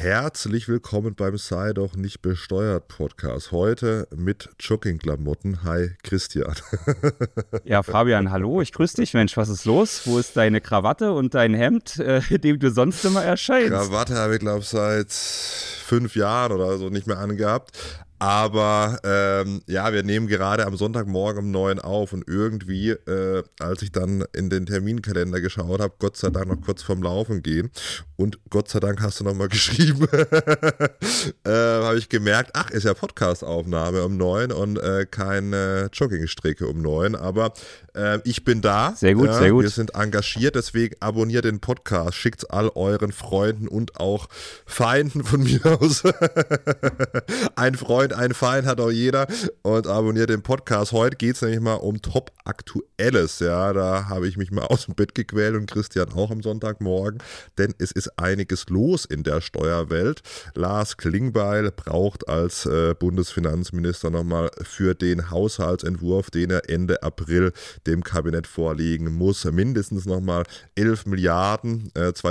Herzlich willkommen beim Sei doch nicht besteuert Podcast. Heute mit Joggingklamotten. Hi Christian. Ja, Fabian, hallo, ich grüße dich. Mensch, was ist los? Wo ist deine Krawatte und dein Hemd, in dem du sonst immer erscheinst? Krawatte habe ich, glaube ich, seit 5 Jahren oder so nicht mehr angehabt. Aber wir nehmen gerade am Sonntagmorgen um 9 auf und irgendwie, als ich dann in den Terminkalender geschaut habe, Gott sei Dank noch kurz vorm Laufen gehen und Gott sei Dank hast du nochmal geschrieben, habe ich gemerkt, ist ja Podcast-Aufnahme um 9 und keine Joggingstrecke um 9, aber ich bin da. Sehr gut, sehr gut. Wir sind engagiert, deswegen abonniert den Podcast, schickt's all euren Freunden und auch Feinden von mir aus. Ein Freund, ein Feind hat auch jeder und abonniert den Podcast. Heute geht es nämlich mal um Top-Aktuelles. Ja, da habe ich mich mal aus dem Bett gequält und Christian auch am Sonntagmorgen, denn es ist einiges los in der Steuerwelt. Lars Klingbeil braucht als Bundesfinanzminister nochmal für den Haushaltsentwurf, den er Ende April dem Kabinett vorlegen muss, mindestens nochmal 11 Milliarden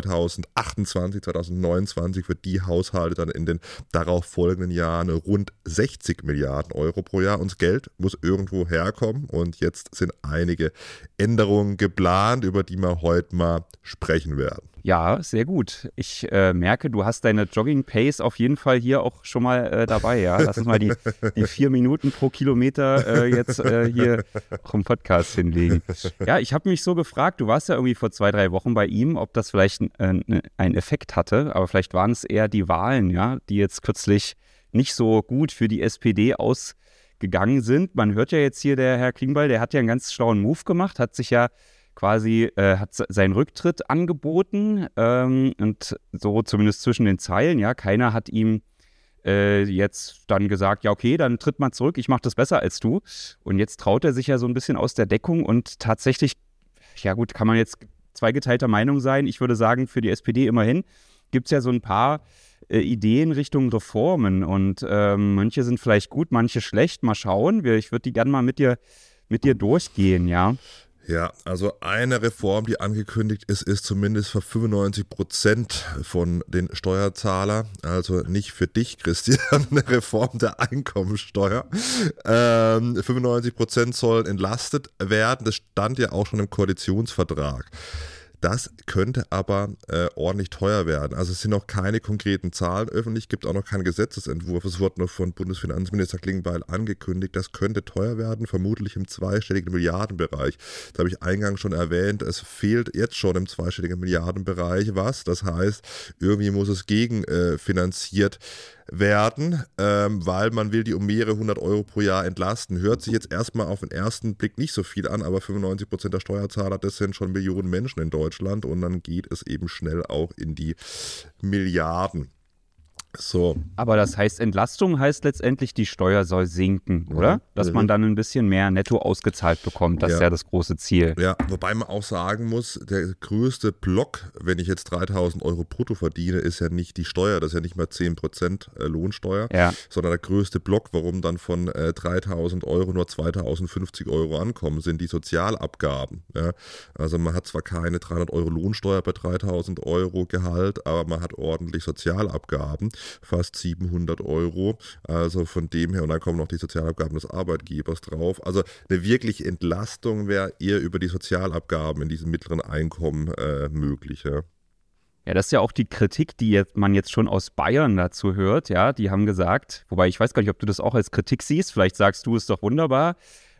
2028, 2029 für die Haushalte dann in den darauf folgenden Jahren rund 60 Milliarden Euro pro Jahr. Und das Geld muss irgendwo herkommen und jetzt sind einige Änderungen geplant, über die wir heute mal sprechen werden. Ja, sehr gut. Ich merke, du hast deine Jogging-Pace auf jeden Fall hier auch schon mal dabei. Ja? Lass uns mal die 4 Minuten pro Kilometer jetzt hier auch im Podcast hinlegen. Ja, ich habe mich so gefragt, du warst ja irgendwie vor 2-3 Wochen bei ihm, ob das vielleicht einen Effekt hatte, aber vielleicht waren es eher die Wahlen, ja, die jetzt kürzlich nicht so gut für die SPD ausgegangen sind. Man hört ja jetzt hier, der Herr Klingbeil, der hat ja einen ganz schlauen Move gemacht, hat sich ja quasi hat seinen Rücktritt angeboten und so zumindest zwischen den Zeilen, ja, keiner hat ihm jetzt dann gesagt, ja okay, dann tritt mal zurück, ich mache das besser als du. Und jetzt traut er sich ja so ein bisschen aus der Deckung und tatsächlich, ja gut, kann man jetzt zweigeteilter Meinung sein. Ich würde sagen, für die SPD immerhin gibt es ja so ein paar Ideen Richtung Reformen und manche sind vielleicht gut, manche schlecht, mal schauen. Ich würde die gerne mal mit dir durchgehen, ja. Ja, also eine Reform, die angekündigt ist, ist zumindest für 95% von den Steuerzahlern, also nicht für dich, Christian, eine Reform der Einkommensteuer. 95% sollen entlastet werden, das stand ja auch schon im Koalitionsvertrag. Das könnte aber ordentlich teuer werden. Also es sind noch keine konkreten Zahlen öffentlich, gibt auch noch keinen Gesetzesentwurf. Es wurde noch von Bundesfinanzminister Klingbeil angekündigt, das könnte teuer werden, vermutlich im zweistelligen Milliardenbereich. Das habe ich eingangs schon erwähnt, es fehlt jetzt schon im zweistelligen Milliardenbereich was. Das heißt, irgendwie muss es gegenfinanziert werden, weil man will die um mehrere 100 Euro pro Jahr entlasten. Hört sich jetzt erstmal auf den ersten Blick nicht so viel an, aber 95% der Steuerzahler, das sind schon Millionen Menschen in Deutschland und dann geht es eben schnell auch in die Milliarden. So. Aber das heißt, Entlastung heißt letztendlich, die Steuer soll sinken, oder? Dass man dann ein bisschen mehr netto ausgezahlt bekommt. Das ist ja das große Ziel. Ja, wobei man auch sagen muss, der größte Block, wenn ich jetzt 3.000 Euro brutto verdiene, ist ja nicht die Steuer, das ist ja nicht mal 10% Lohnsteuer, sondern der größte Block, warum dann von 3.000 Euro nur 2.050 Euro ankommen, sind die Sozialabgaben. Ja? Also man hat zwar keine 300 Euro Lohnsteuer bei 3.000 Euro Gehalt, aber man hat ordentlich Sozialabgaben. Fast 700 Euro, also von dem her, und dann kommen noch die Sozialabgaben des Arbeitgebers drauf. Also eine wirkliche Entlastung wäre eher über die Sozialabgaben in diesem mittleren Einkommen möglich. Ja. Ja, das ist ja auch die Kritik, die man jetzt schon aus Bayern dazu hört. Ja, die haben gesagt, wobei ich weiß gar nicht, ob du das auch als Kritik siehst, vielleicht sagst du es doch wunderbar,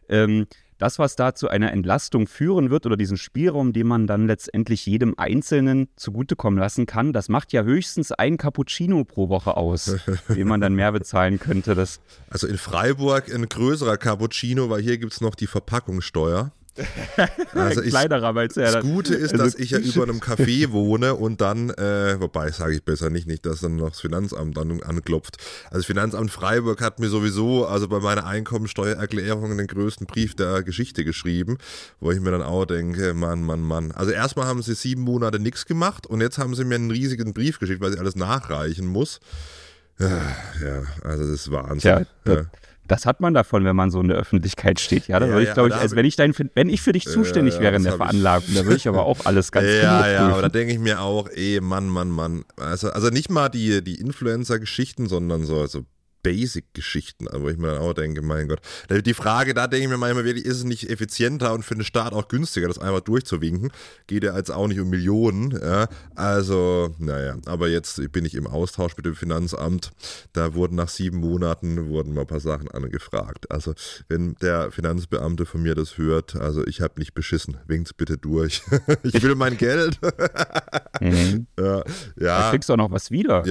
das, was da zu einer Entlastung führen wird oder diesen Spielraum, den man dann letztendlich jedem Einzelnen zugutekommen lassen kann, das macht ja höchstens ein Cappuccino pro Woche aus, den man dann mehr bezahlen könnte. Also in Freiburg ein größerer Cappuccino, weil hier gibt es noch die Verpackungssteuer. Also das Gute ist, dass ich ja über einem Café wohne und dann, wobei sage ich besser nicht, dass dann noch das Finanzamt dann anklopft. Also das Finanzamt Freiburg hat mir sowieso, also bei meiner Einkommensteuererklärung den größten Brief der Geschichte geschrieben, wo ich mir dann auch denke, Mann. Also erstmal haben sie 7 Monate nichts gemacht und jetzt haben sie mir einen riesigen Brief geschickt, weil ich alles nachreichen muss. Ja, also das ist Wahnsinn. Ja, Das hat man davon, wenn man so in der Öffentlichkeit steht. Ja, da würde ich, glaube ich, wenn ich für dich zuständig wäre in der Veranlagung, da würde ich aber auch alles ganz genau prüfen. Ja, aber da denke ich mir auch, Mann. Also nicht mal die Influencer-Geschichten, sondern so Basic-Geschichten, wo ich mir dann auch denke, mein Gott. Die Frage, da denke ich mir manchmal wirklich, ist es nicht effizienter und für den Staat auch günstiger, das einfach durchzuwinken? Geht ja jetzt auch nicht um Millionen. Ja? Also, naja, aber jetzt bin ich im Austausch mit dem Finanzamt. Da wurden nach 7 Monaten mal ein paar Sachen angefragt. Also, wenn der Finanzbeamte von mir das hört, also ich habe nicht beschissen, winkt's bitte durch. Ich will mein Geld. Ja. Da kriegst du auch noch was wieder.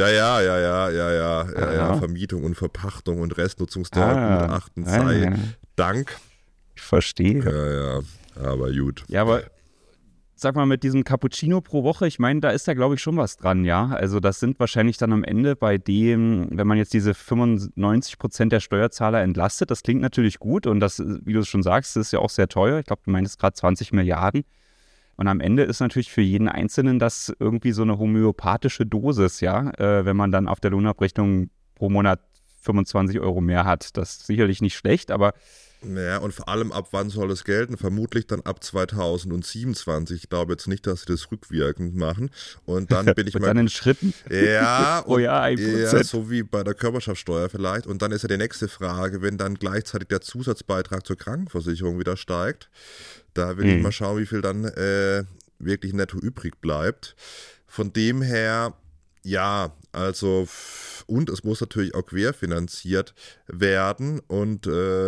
Ja. Vermietung und Verpachtung und Restnutzungsdauer, Gutachten sei Dank. Ich verstehe. Ja, aber gut. Ja, aber sag mal, mit diesem Cappuccino pro Woche, ich meine, da ist ja, glaube ich, schon was dran, ja. Also das sind wahrscheinlich dann am Ende bei dem, wenn man jetzt diese 95% der Steuerzahler entlastet, das klingt natürlich gut und das, wie du es schon sagst, ist ja auch sehr teuer. Ich glaube, du meintest gerade 20 Milliarden. Und am Ende ist natürlich für jeden Einzelnen das irgendwie so eine homöopathische Dosis, ja, wenn man dann auf der Lohnabrechnung pro Monat 25 € mehr hat. Das ist sicherlich nicht schlecht, aber... Ja, und vor allem, ab wann soll es gelten? Vermutlich dann ab 2027. Ich glaube jetzt nicht, dass sie das rückwirkend machen. Und dann bin ich mal... dann in Schritten? Ja. Pro Jahr 1%. Ja, so wie bei der Körperschaftssteuer vielleicht. Und dann ist ja die nächste Frage, wenn dann gleichzeitig der Zusatzbeitrag zur Krankenversicherung wieder steigt. Da will ich mal schauen, wie viel dann wirklich netto übrig bleibt. Von dem her... Ja, also und es muss natürlich auch querfinanziert werden und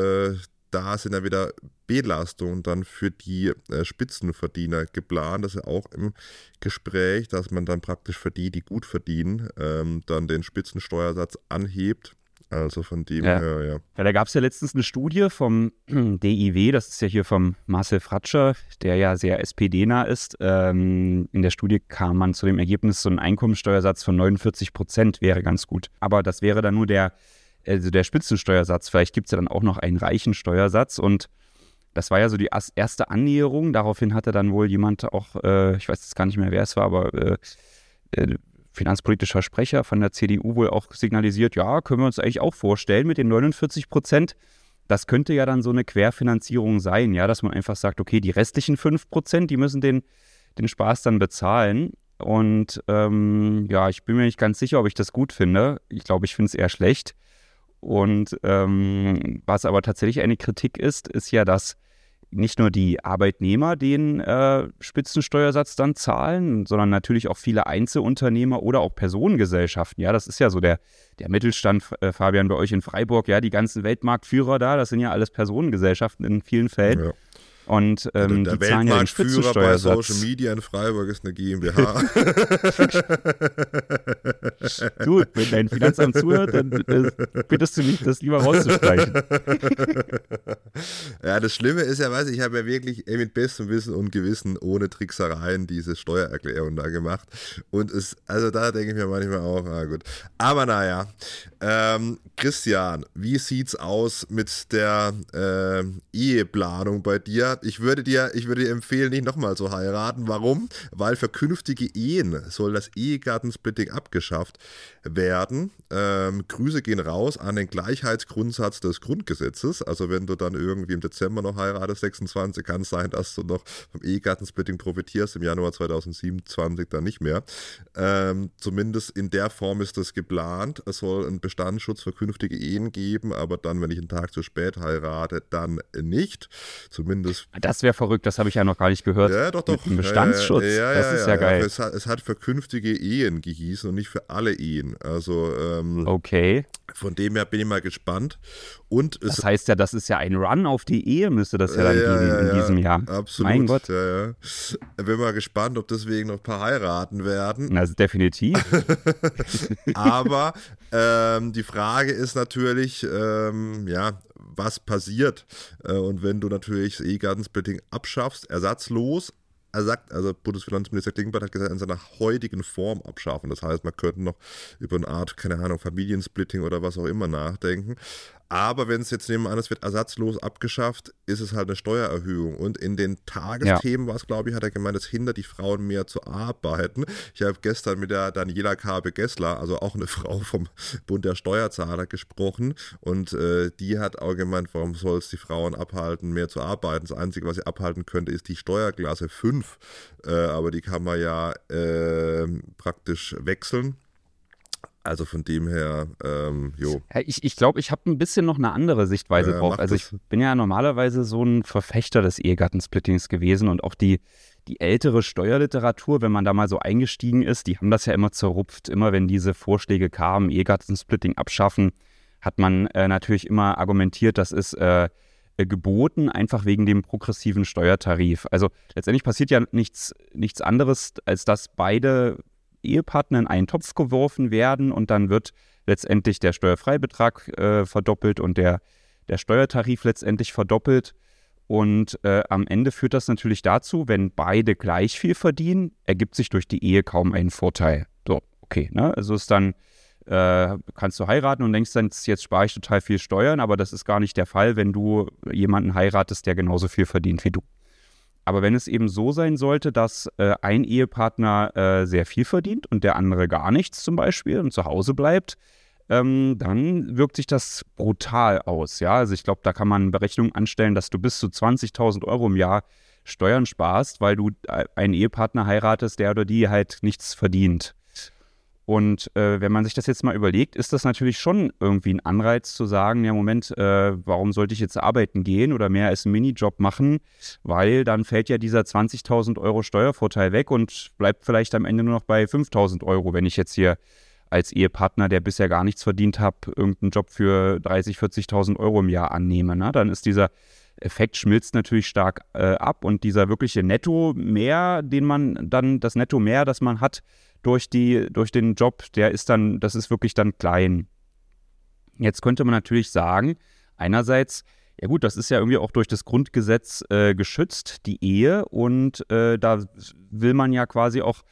da sind ja wieder Belastungen dann für die Spitzenverdiener geplant. Das ist ja auch im Gespräch, dass man dann praktisch für die gut verdienen, dann den Spitzensteuersatz anhebt. Also von dem her, ja. Ja, da gab es ja letztens eine Studie vom DIW, das ist ja hier vom Marcel Fratscher, der ja sehr SPD-nah ist. In der Studie kam man zu dem Ergebnis, so ein Einkommensteuersatz von 49% wäre ganz gut. Aber das wäre dann nur der Spitzensteuersatz. Vielleicht gibt es ja dann auch noch einen reichen Steuersatz und das war ja so die erste Annäherung. Daraufhin hatte dann wohl jemand auch, ich weiß jetzt gar nicht mehr, wer es war, aber finanzpolitischer Sprecher von der CDU wohl auch signalisiert, ja, können wir uns eigentlich auch vorstellen mit den 49%. Das könnte ja dann so eine Querfinanzierung sein, ja, dass man einfach sagt, okay, die restlichen 5%, die müssen den Spaß dann bezahlen. Und ich bin mir nicht ganz sicher, ob ich das gut finde. Ich glaube, ich finde es eher schlecht. Und was aber tatsächlich eine Kritik ist ja, dass nicht nur die Arbeitnehmer den Spitzensteuersatz dann zahlen, sondern natürlich auch viele Einzelunternehmer oder auch Personengesellschaften. Ja, das ist ja so der Mittelstand, Fabian, bei euch in Freiburg, ja, die ganzen Weltmarktführer da, das sind ja alles Personengesellschaften in vielen Fällen. Ja. Und der die zahlen ja den Spitzensteuersatz. Bei Social Media in Freiburg ist eine GmbH. Du, wenn dein Finanzamt zuhört, dann bittest du mich, das lieber rauszustreichen. Ja, das Schlimme ist ja, ich habe ja wirklich mit bestem Wissen und Gewissen, ohne Tricksereien, diese Steuererklärung da gemacht. Und also da denke ich mir manchmal auch, gut. Aber naja, Christian, wie sieht's aus mit der Eheplanung bei dir? Ich würde dir empfehlen, nicht nochmal zu heiraten. Warum? Weil für künftige Ehen soll das Ehegattensplitting abgeschafft werden. Grüße gehen raus an den Gleichheitsgrundsatz des Grundgesetzes. Also wenn du dann irgendwie im Dezember noch heiratest, 26, kann es sein, dass du noch vom Ehegattensplitting profitierst, im Januar 2027 dann nicht mehr. Zumindest in der Form ist das geplant. Es soll einen Bestandsschutz für künftige Ehen geben, aber dann, wenn ich einen Tag zu spät heirate, dann nicht. Zumindest. Das wäre verrückt, das habe ich ja noch gar nicht gehört. Ja, doch. Mit dem Bestandsschutz, das ist ja geil. Es hat für künftige Ehen gehießen und nicht für alle Ehen. Also, okay. Von dem her bin ich mal gespannt. Und das heißt ja, das ist ja ein Run auf die Ehe, müsste das ja dann geben in diesem Jahr. Absolut. Mein Gott. Ja. Bin mal gespannt, ob deswegen noch ein paar heiraten werden. Also definitiv. Aber die Frage ist natürlich, was passiert? Und wenn du natürlich das Ehegattensplitting abschaffst, ersatzlos, also Bundesfinanzminister Klingbeil hat gesagt, in seiner heutigen Form abschaffen. Das heißt, man könnte noch über eine Art, keine Ahnung, Familiensplitting oder was auch immer nachdenken. Aber wenn es jetzt nehmen wir an, es wird ersatzlos abgeschafft, ist es halt eine Steuererhöhung. Und in den Tagesthemen war es, glaube ich, hat er gemeint, es hindert die Frauen mehr zu arbeiten. Ich habe gestern mit der Daniela Kabe-Gessler, also auch eine Frau vom Bund der Steuerzahler, gesprochen. Und die hat auch gemeint, warum soll es die Frauen abhalten, mehr zu arbeiten? Das Einzige, was sie abhalten könnte, ist die Steuerklasse 5. Aber die kann man ja praktisch wechseln. Also von dem her, jo. Ja, ich glaube, ich habe ein bisschen noch eine andere Sichtweise drauf. Also ich bin ja normalerweise so ein Verfechter des Ehegattensplittings gewesen und auch die ältere Steuerliteratur, wenn man da mal so eingestiegen ist, die haben das ja immer zerrupft. Immer wenn diese Vorschläge kamen, Ehegattensplitting abschaffen, hat man natürlich immer argumentiert, das ist geboten, einfach wegen dem progressiven Steuertarif. Also letztendlich passiert ja nichts anderes, als dass beide Ehepartner in einen Topf geworfen werden und dann wird letztendlich der Steuerfreibetrag verdoppelt und der Steuertarif letztendlich verdoppelt. Und am Ende führt das natürlich dazu, wenn beide gleich viel verdienen, ergibt sich durch die Ehe kaum ein Vorteil. So, okay, ne? Also ist dann, kannst du heiraten und denkst dann, jetzt spare ich total viel Steuern, aber das ist gar nicht der Fall, wenn du jemanden heiratest, der genauso viel verdient wie du. Aber wenn es eben so sein sollte, dass ein Ehepartner sehr viel verdient und der andere gar nichts zum Beispiel und zu Hause bleibt, dann wirkt sich das brutal aus. Ja? Also ich glaube, da kann man Berechnungen anstellen, dass du bis zu 20.000 Euro im Jahr Steuern sparst, weil du einen Ehepartner heiratest, der oder die halt nichts verdient. Und wenn man sich das jetzt mal überlegt, ist das natürlich schon irgendwie ein Anreiz zu sagen, ja Moment, warum sollte ich jetzt arbeiten gehen oder mehr als einen Minijob machen, weil dann fällt ja dieser 20.000 Euro Steuervorteil weg und bleibt vielleicht am Ende nur noch bei 5.000 Euro, wenn ich jetzt hier als Ehepartner, der bisher gar nichts verdient habe, irgendeinen Job für 30.000, 40.000 Euro im Jahr annehme. Ne? Dann ist dieser Effekt schmilzt natürlich stark ab und dieser wirkliche Netto-Mehr, das Netto-Mehr, das man hat, durch den Job, das ist wirklich dann klein. Jetzt könnte man natürlich sagen, einerseits, ja gut, das ist ja irgendwie auch durch das Grundgesetz geschützt, die Ehe, und da will man ja quasi auch,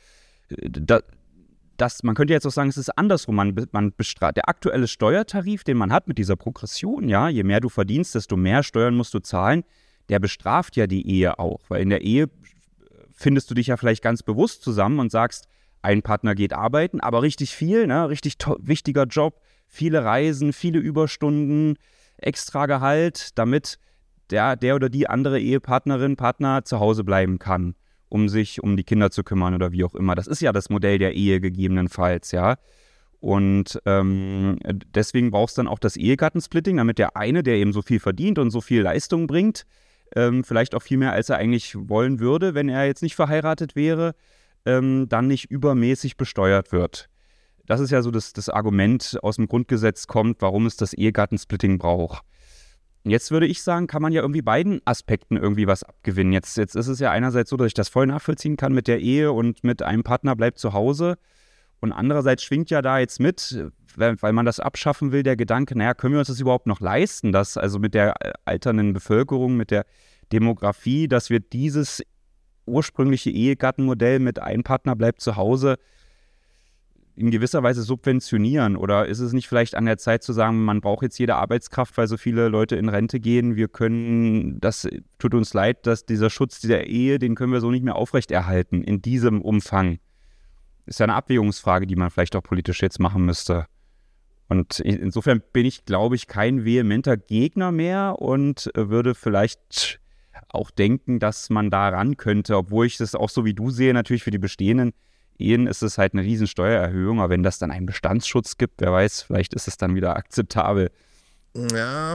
man könnte jetzt auch sagen, es ist andersrum, man bestraft, der aktuelle Steuertarif, den man hat mit dieser Progression, ja, je mehr du verdienst, desto mehr Steuern musst du zahlen, der bestraft ja die Ehe auch, weil in der Ehe findest du dich ja vielleicht ganz bewusst zusammen und sagst, ein Partner geht arbeiten, aber richtig viel, ne? Richtig wichtiger Job, viele Reisen, viele Überstunden, extra Gehalt, damit der oder die andere Partner zu Hause bleiben kann, um sich um die Kinder zu kümmern oder wie auch immer. Das ist ja das Modell der Ehe gegebenenfalls, ja. Und deswegen brauchst du dann auch das Ehegattensplitting, damit der eine, der eben so viel verdient und so viel Leistung bringt, vielleicht auch viel mehr, als er eigentlich wollen würde, wenn er jetzt nicht verheiratet wäre, dann nicht übermäßig besteuert wird. Das ist ja so das Argument aus dem Grundgesetz kommt, warum es das Ehegattensplitting braucht. Jetzt würde ich sagen, kann man ja irgendwie beiden Aspekten irgendwie was abgewinnen. Jetzt ist es ja einerseits so, dass ich das voll nachvollziehen kann mit der Ehe und mit einem Partner bleibt zu Hause. Und andererseits schwingt ja da jetzt mit, weil man das abschaffen will, der Gedanke, naja, können wir uns das überhaupt noch leisten, dass also mit der alternden Bevölkerung, mit der Demografie, dass wir dieses ursprüngliche Ehegattenmodell mit einem Partner bleibt zu Hause in gewisser Weise subventionieren? Oder ist es nicht vielleicht an der Zeit zu sagen, man braucht jetzt jede Arbeitskraft, weil so viele Leute in Rente gehen, das tut uns leid, dass dieser Schutz dieser Ehe, den können wir so nicht mehr aufrechterhalten in diesem Umfang. Ist ja eine Abwägungsfrage, die man vielleicht auch politisch jetzt machen müsste. Und insofern bin ich, glaube ich, kein vehementer Gegner mehr und würde vielleicht auch denken, dass man da ran könnte, obwohl ich das auch so wie du sehe, natürlich für die bestehenden Ehen ist es halt eine riesen Steuererhöhung, aber wenn das dann einen Bestandsschutz gibt, wer weiß, vielleicht ist es dann wieder akzeptabel. Ja,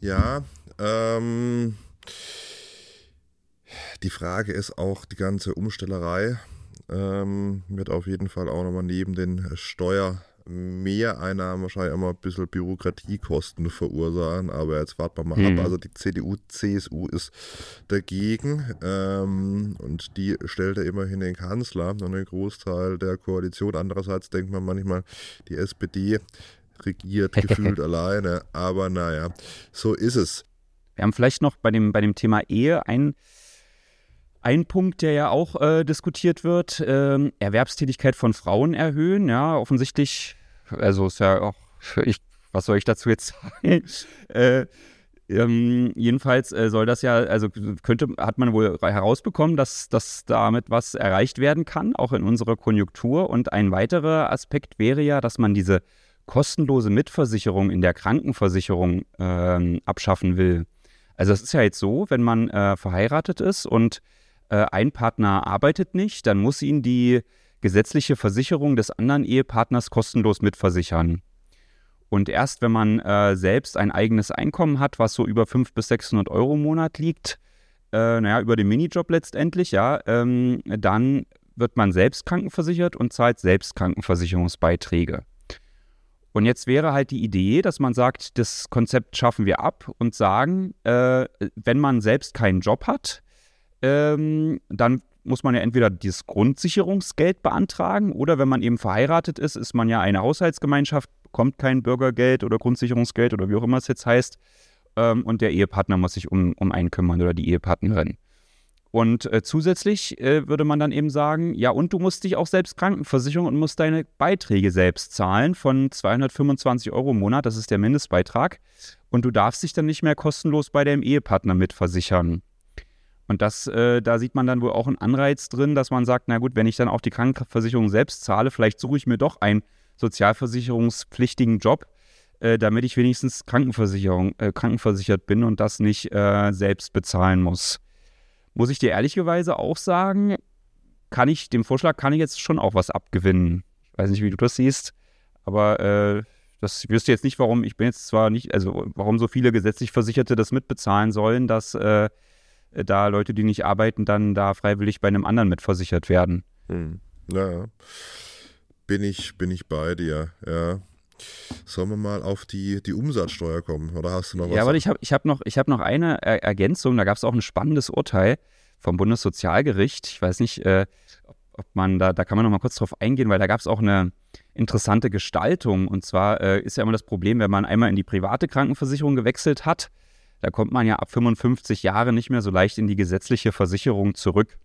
die Frage ist auch, die ganze Umstellerei wird auf jeden Fall auch nochmal neben den Steuermehreinnahmen wahrscheinlich auch mal ein bisschen Bürokratiekosten verursachen, aber jetzt warten wir mal ab. Also die CDU, CSU ist dagegen und die stellt ja immerhin den Kanzler und einen Großteil der Koalition. Andererseits denkt man manchmal, die SPD regiert gefühlt alleine, aber naja, so ist es. Wir haben vielleicht noch bei dem Thema Ehe ein Punkt, der ja auch diskutiert wird, Erwerbstätigkeit von Frauen erhöhen, ja, offensichtlich, also ist ja auch, ich was soll ich dazu jetzt sagen? Jedenfalls soll das ja, also hat man wohl herausbekommen, dass damit was erreicht werden kann, auch in unserer Konjunktur. Und ein weiterer Aspekt wäre ja, dass man diese kostenlose Mitversicherung in der Krankenversicherung abschaffen will. Also es ist ja jetzt so, wenn man verheiratet ist und ein Partner arbeitet nicht, dann muss ihn die gesetzliche Versicherung des anderen Ehepartners kostenlos mitversichern. Und erst wenn man selbst ein eigenes Einkommen hat, was so über 500 bis 600 Euro im Monat liegt, über den Minijob letztendlich, ja, dann wird man selbst krankenversichert und zahlt selbst Krankenversicherungsbeiträge. Und jetzt wäre halt die Idee, dass man sagt, das Konzept schaffen wir ab und sagen, wenn man selbst keinen Job hat, dann muss man ja entweder dieses Grundsicherungsgeld beantragen oder wenn man eben verheiratet ist, ist man ja eine Haushaltsgemeinschaft, bekommt kein Bürgergeld oder Grundsicherungsgeld oder wie auch immer es jetzt heißt und der Ehepartner muss sich um einen kümmern oder die Ehepartnerin. Und zusätzlich würde man dann eben sagen, ja und du musst dich auch selbst krankenversichern und musst deine Beiträge selbst zahlen von 225 Euro im Monat, das ist der Mindestbeitrag und du darfst dich dann nicht mehr kostenlos bei deinem Ehepartner mitversichern. Und da sieht man dann wohl auch einen Anreiz drin, dass man sagt, na gut, wenn ich dann auch die Krankenversicherung selbst zahle, vielleicht suche ich mir doch einen sozialversicherungspflichtigen Job, damit ich wenigstens krankenversichert bin und das nicht selbst bezahlen muss. Muss ich dir ehrlicherweise auch sagen, dem Vorschlag kann ich jetzt schon auch was abgewinnen. Ich weiß nicht, wie du das siehst, aber ich wüsste jetzt nicht, warum warum so viele gesetzlich Versicherte das mitbezahlen sollen, dass da Leute, die nicht arbeiten, dann da freiwillig bei einem anderen mitversichert werden. Ja, bin ich bei dir, ja. Sollen wir mal auf die Umsatzsteuer kommen, oder hast du noch was? Ja, aber ich hab noch eine Ergänzung, da gab es auch ein spannendes Urteil vom Bundessozialgericht. Ich weiß nicht, ob man da kann man noch mal kurz drauf eingehen, weil da gab es auch eine interessante Gestaltung. Und zwar ist ja immer das Problem, wenn man einmal in die private Krankenversicherung gewechselt hat, da kommt man ja ab 55 Jahren nicht mehr so leicht in die gesetzliche Versicherung zurück.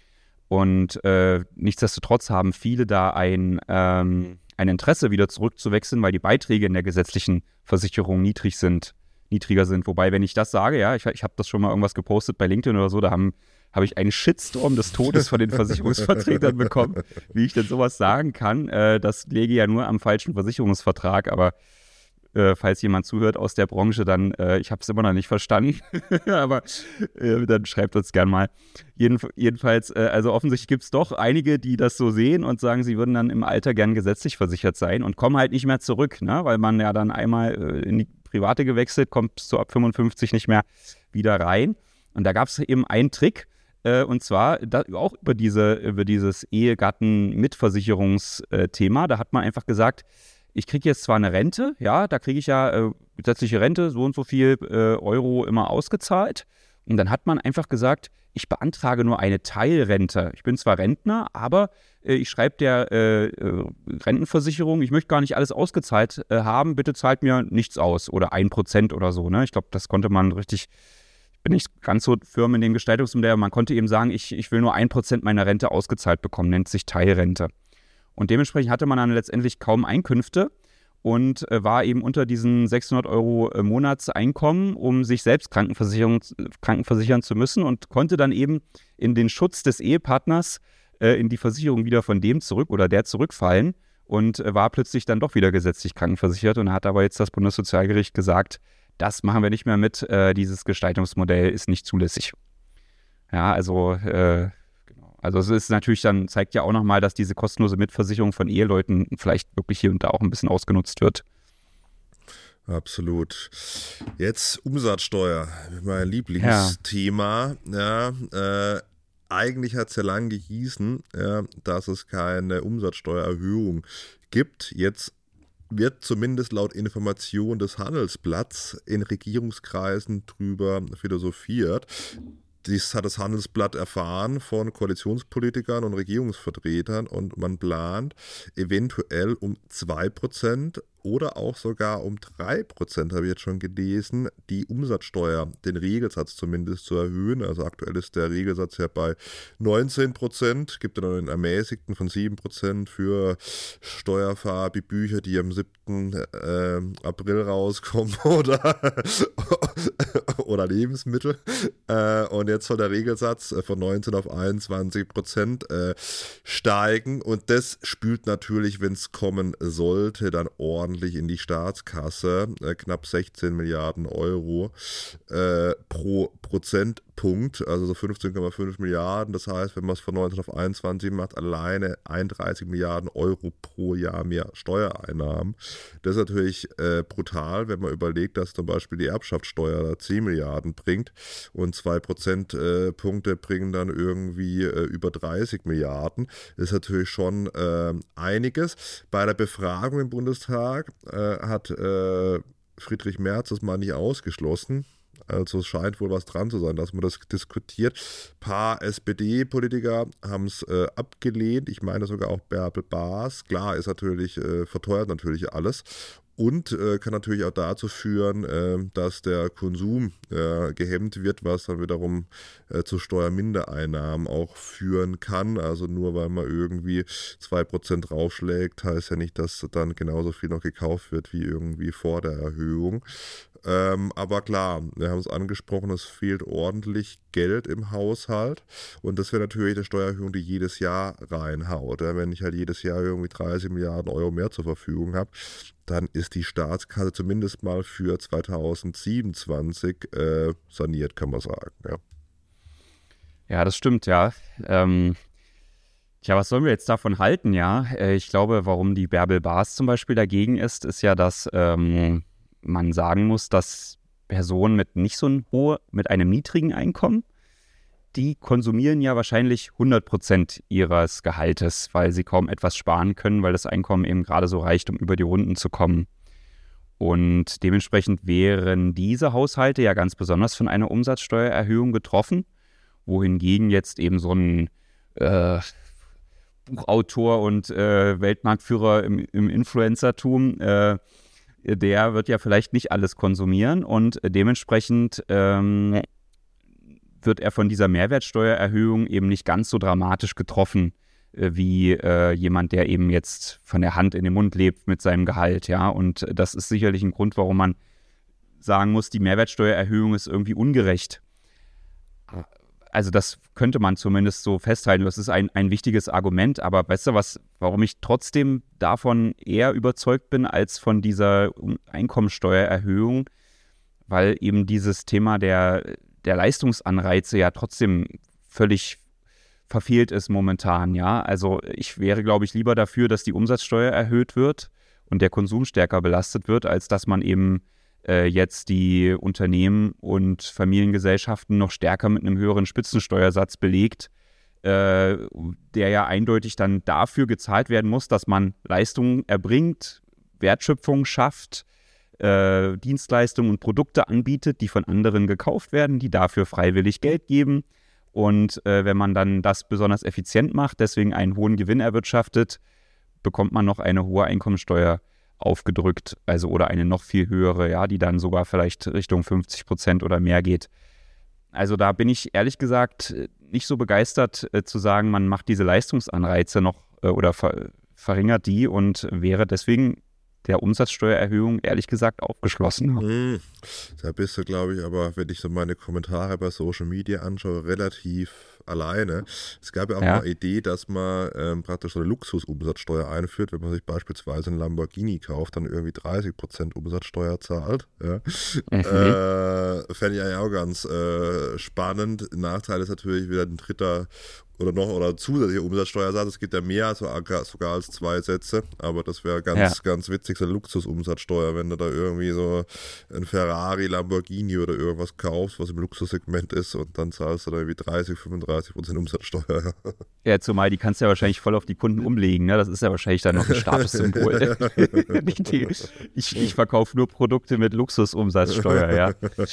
Und nichtsdestotrotz haben viele da ein Interesse, wieder zurückzuwechseln, weil die Beiträge in der gesetzlichen Versicherung niedriger sind. Wobei, wenn ich das sage, ja, ich habe das schon mal irgendwas gepostet bei LinkedIn oder so, da habe ich einen Shitstorm des Todes von den Versicherungsvertretern bekommen, wie ich denn sowas sagen kann. Das läge ja nur am falschen Versicherungsvertrag, aber falls jemand zuhört aus der Branche, dann, ich habe es immer noch nicht verstanden, aber dann schreibt uns gern mal. Jedenfalls, also offensichtlich gibt es doch einige, die das so sehen und sagen, sie würden dann im Alter gern gesetzlich versichert sein und kommen halt nicht mehr zurück, ne? Weil man ja dann einmal in die private gewechselt, kommt so ab 55 nicht mehr wieder rein. Und da gab es eben einen Trick, und zwar auch über dieses Ehegatten-Mitversicherungsthema. Da hat man einfach gesagt, ich kriege jetzt zwar eine Rente, ja, da kriege ich ja gesetzliche Rente, so und so viel Euro immer ausgezahlt. Und dann hat man einfach gesagt, ich beantrage nur eine Teilrente. Ich bin zwar Rentner, aber ich schreibe der Rentenversicherung, ich möchte gar nicht alles ausgezahlt haben, bitte zahlt mir nichts aus oder 1% oder so. Ne? Ich glaube, das konnte man richtig, ich bin nicht ganz so firm in dem Gestaltungsmodell, aber man konnte eben sagen, ich will nur 1% meiner Rente ausgezahlt bekommen, nennt sich Teilrente. Und dementsprechend hatte man dann letztendlich kaum Einkünfte und war eben unter diesen 600 Euro Monatseinkommen, um sich selbst krankenversichern zu müssen und konnte dann eben in den Schutz des Ehepartners in die Versicherung wieder von dem zurückfallen und war plötzlich dann doch wieder gesetzlich krankenversichert und hat aber jetzt das Bundessozialgericht gesagt, das machen wir nicht mehr mit, dieses Gestaltungsmodell ist nicht zulässig. Ja, also Also es ist natürlich dann, zeigt ja auch nochmal, dass diese kostenlose Mitversicherung von Eheleuten vielleicht wirklich hier und da auch ein bisschen ausgenutzt wird. Absolut. Jetzt Umsatzsteuer, mein Lieblingsthema. Ja, eigentlich hat es ja lang gehießen, ja, dass es keine Umsatzsteuererhöhung gibt. Jetzt wird zumindest laut Information des Handelsblatts in Regierungskreisen drüber philosophiert. Dies hat das Handelsblatt erfahren von Koalitionspolitikern und Regierungsvertretern und man plant eventuell um 2% oder auch sogar um 3%, habe ich jetzt schon gelesen, die Umsatzsteuer, den Regelsatz zumindest zu erhöhen. Also aktuell ist der Regelsatz ja bei 19%, gibt dann einen ermäßigten von 7% für steuerfarbige Bücher, die am 7. April rauskommen oder Lebensmittel. Und jetzt soll der Regelsatz von 19 auf 21% steigen und das spült natürlich, wenn es kommen sollte, dann ordentlich in die Staatskasse, knapp 16 Milliarden Euro pro Prozentpunkt, also so 15,5 Milliarden. Das heißt, wenn man es von 19 auf 21 macht, alleine 31 Milliarden Euro pro Jahr mehr Steuereinnahmen. Das ist natürlich brutal, wenn man überlegt, dass zum Beispiel die Erbschaftssteuer 10 Milliarden bringt und 2 Prozentpunkte bringen dann irgendwie über 30 Milliarden. Das ist natürlich schon einiges. Bei der Befragung im Bundestag hat Friedrich Merz das mal nicht ausgeschlossen. Also es scheint wohl was dran zu sein, dass man das diskutiert. Ein paar SPD-Politiker haben es abgelehnt. Ich meine sogar auch Bärbel Baas. Klar, ist natürlich, verteuert natürlich alles. Und kann natürlich auch dazu führen, dass der Konsum gehemmt wird, was dann wiederum zu Steuermindereinnahmen auch führen kann. Also nur weil man irgendwie 2% draufschlägt, heißt ja nicht, dass dann genauso viel noch gekauft wird wie irgendwie vor der Erhöhung. Aber klar, wir haben es angesprochen, es fehlt ordentlich Geld im Haushalt und das wäre natürlich eine Steuererhöhung, die jedes Jahr reinhaut. Wenn ich halt jedes Jahr irgendwie 30 Milliarden Euro mehr zur Verfügung habe, dann ist die Staatskasse zumindest mal für 2027 saniert, kann man sagen. Ja, das stimmt, ja. Was sollen wir jetzt davon halten, ja? Ich glaube, warum die Bärbel Baas zum Beispiel dagegen ist ja, dass man sagen muss, dass Personen mit einem niedrigen Einkommen, die konsumieren ja wahrscheinlich 100% ihres Gehaltes, weil sie kaum etwas sparen können, weil das Einkommen eben gerade so reicht, um über die Runden zu kommen. Und dementsprechend wären diese Haushalte ja ganz besonders von einer Umsatzsteuererhöhung getroffen, wohingegen jetzt eben so ein Buchautor und Weltmarktführer im Influencertum, der wird ja vielleicht nicht alles konsumieren und dementsprechend wird er von dieser Mehrwertsteuererhöhung eben nicht ganz so dramatisch getroffen wie jemand, der eben jetzt von der Hand in den Mund lebt mit seinem Gehalt, ja. Und das ist sicherlich ein Grund, warum man sagen muss, die Mehrwertsteuererhöhung ist irgendwie ungerecht. Also das könnte man zumindest so festhalten. Das ist ein wichtiges Argument, aber weißt du was, warum ich trotzdem davon eher überzeugt bin als von dieser Einkommensteuererhöhung? Weil eben dieses Thema der Leistungsanreize ja trotzdem völlig verfehlt ist momentan, ja. Also ich wäre, glaube ich, lieber dafür, dass die Umsatzsteuer erhöht wird und der Konsum stärker belastet wird, als dass man eben jetzt die Unternehmen und Familiengesellschaften noch stärker mit einem höheren Spitzensteuersatz belegt, der ja eindeutig dann dafür gezahlt werden muss, dass man Leistungen erbringt, Wertschöpfung schafft, Dienstleistungen und Produkte anbietet, die von anderen gekauft werden, die dafür freiwillig Geld geben. Und wenn man dann das besonders effizient macht, deswegen einen hohen Gewinn erwirtschaftet, bekommt man noch eine hohe Einkommensteuer aufgedrückt, also oder eine noch viel höhere, ja, die dann sogar vielleicht Richtung 50% oder mehr geht. Also da bin ich ehrlich gesagt nicht so begeistert zu sagen, man macht diese Leistungsanreize noch oder verringert die und wäre deswegen der Umsatzsteuererhöhung ehrlich gesagt aufgeschlossen. Da bist du, glaube ich, aber wenn ich so meine Kommentare bei Social Media anschaue, relativ alleine. Es gab ja auch eine Idee, dass man praktisch so eine Luxusumsatzsteuer einführt, wenn man sich beispielsweise einen Lamborghini kauft, dann irgendwie 30% Umsatzsteuer zahlt. Ja. Fände ich eigentlich auch ganz spannend. Nachteil ist natürlich wieder ein dritter oder zusätzlicher Umsatzsteuersatz. Es gibt ja mehr, sogar als 2 Sätze, aber das wäre ganz witzig, so eine Luxusumsatzsteuer, wenn du da irgendwie so ein Ferrari, Lamborghini oder irgendwas kaufst, was im Luxussegment ist und dann zahlst du da irgendwie 30-35% Umsatzsteuer. Ja, zumal die kannst du ja wahrscheinlich voll auf die Kunden umlegen, ne? Das ist ja wahrscheinlich dann noch ein Statussymbol. Ich verkaufe nur Produkte mit Luxusumsatzsteuer, ja.